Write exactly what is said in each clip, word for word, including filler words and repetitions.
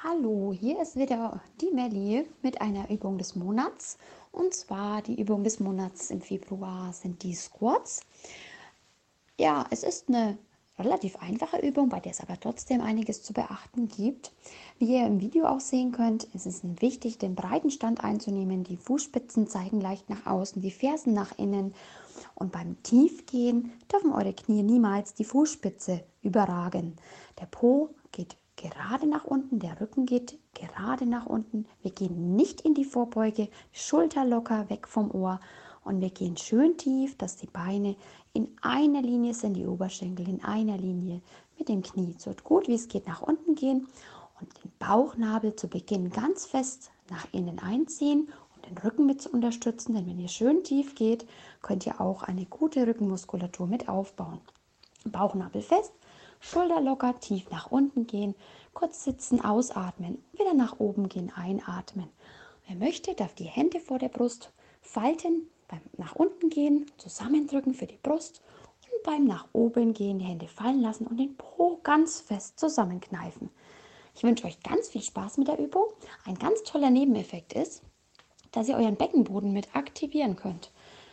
Hallo, hier ist wieder die Melli mit einer Übung des Monats. Und zwar die Übung des Monats im Februar sind die Squats. Ja, es ist eine relativ einfache Übung, bei der es aber trotzdem einiges zu beachten gibt. Wie ihr im Video auch sehen könnt, ist es wichtig, den breiten Stand einzunehmen. Die Fußspitzen zeigen leicht nach außen, die Fersen nach innen. Und beim Tiefgehen dürfen eure Knie niemals die Fußspitze überragen. Der Po geht gerade nach unten, der Rücken geht gerade nach unten. Wir gehen nicht in die Vorbeuge, Schulter locker weg vom Ohr. Und wir gehen schön tief, dass die Beine in einer Linie sind, die Oberschenkel in einer Linie mit dem Knie. So gut wie es geht nach unten gehen und den Bauchnabel zu Beginn ganz fest nach innen einziehen und den Rücken mit zu unterstützen. Denn wenn ihr schön tief geht, könnt ihr auch eine gute Rückenmuskulatur mit aufbauen. Bauchnabel fest, Schulter locker, tief nach unten gehen, kurz sitzen, ausatmen, wieder nach oben gehen, einatmen. Wer möchte, darf die Hände vor der Brust falten, beim nach unten gehen, zusammendrücken für die Brust und beim nach oben gehen die Hände fallen lassen und den Po ganz fest zusammenkneifen. Ich wünsche euch ganz viel Spaß mit der Übung. Ein ganz toller Nebeneffekt ist, dass ihr euren Beckenboden mit aktivieren könnt.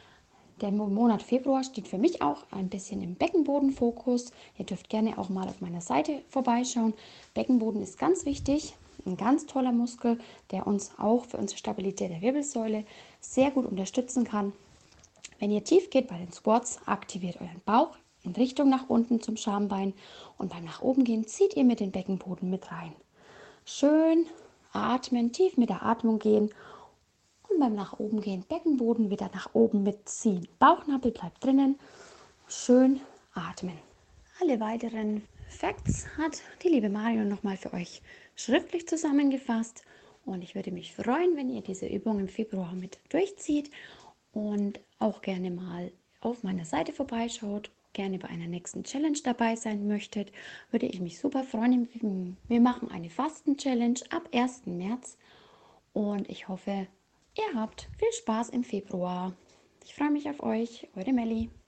Der Monat Februar steht für mich auch ein bisschen im Beckenbodenfokus. Ihr dürft gerne auch mal auf meiner Seite vorbeischauen. Beckenboden ist ganz wichtig, ein ganz toller Muskel, der uns auch für unsere Stabilität der Wirbelsäule sehr gut unterstützen kann. Wenn ihr tief geht bei den Squats, aktiviert euren Bauch in Richtung nach unten zum Schambein und beim nach oben gehen zieht ihr mit den Beckenboden mit rein. Schön atmen, tief mit der Atmung gehen. Und beim nach oben gehen, Beckenboden wieder nach oben mitziehen. Bauchnabel bleibt drinnen. Schön atmen. Alle weiteren Facts hat die liebe Marion nochmal für euch schriftlich zusammengefasst. Und ich würde mich freuen, wenn ihr diese Übung im Februar mit durchzieht und auch gerne mal auf meiner Seite vorbeischaut, gerne bei einer nächsten Challenge dabei sein möchtet, würde ich mich super freuen. Wir machen eine Fasten-Challenge ab ersten März und ich hoffe, ihr habt viel Spaß im Februar. Ich freue mich auf euch, eure Melli.